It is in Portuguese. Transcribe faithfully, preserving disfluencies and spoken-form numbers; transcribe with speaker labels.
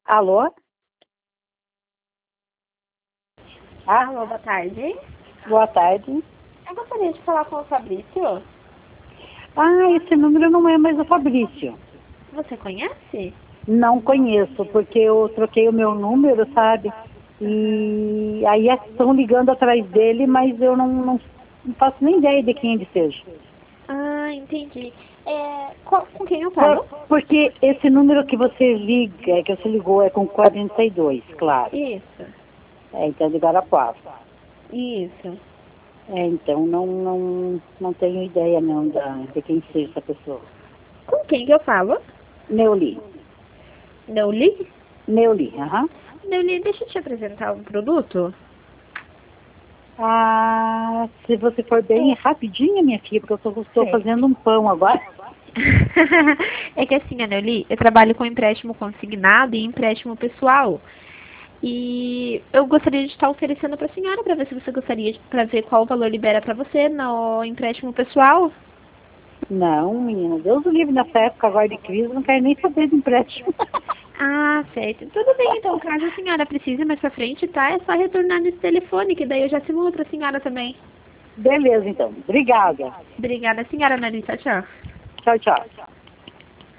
Speaker 1: Alô? Ah,
Speaker 2: Alô, boa tarde.
Speaker 1: boa tarde.
Speaker 2: Eu gostaria de falar com o Fabrício.
Speaker 1: Ah, esse número não é mais o Fabrício.
Speaker 2: Você conhece?
Speaker 1: Não conheço, porque eu troquei o meu número, sabe? E aí estão ligando atrás dele, mas eu não, não, não faço nem ideia de quem ele seja.
Speaker 2: Ah, entendi. É, qual- com quem eu
Speaker 1: Por-
Speaker 2: falo?
Speaker 1: porque esse número que você liga, que você ligou, é com quarenta e dois, claro.
Speaker 2: Isso,
Speaker 1: É, então de Guarapuava.
Speaker 2: isso.
Speaker 1: É, então não, não, não tenho ideia não da, de quem seja essa pessoa.
Speaker 2: Com quem que eu falo?
Speaker 1: Neuli.
Speaker 2: Neuli?
Speaker 1: Neuli, aham.
Speaker 2: Neuli, deixa eu te apresentar um produto.
Speaker 1: Ah, se você for bem rapidinho, minha filha, porque eu estou
Speaker 2: Sei.
Speaker 1: fazendo um pão agora.
Speaker 2: É que assim, Neuli, eu trabalho com empréstimo consignado e empréstimo pessoal. E eu gostaria de estar oferecendo para a senhora para ver se você gostaria para ver qual o valor libera para você no empréstimo pessoal.
Speaker 1: Não, menina, Deus o livre nessa época agora de crise, eu não quero nem saber de empréstimo.
Speaker 2: Ah, certo. Tudo bem, então, caso a senhora precise mais pra frente, tá? É só retornar nesse telefone, que daí eu já simulo pra senhora também.
Speaker 1: Beleza, então. Obrigada.
Speaker 2: Obrigada, senhora Narissa. Tchau.
Speaker 1: Tchau, tchau.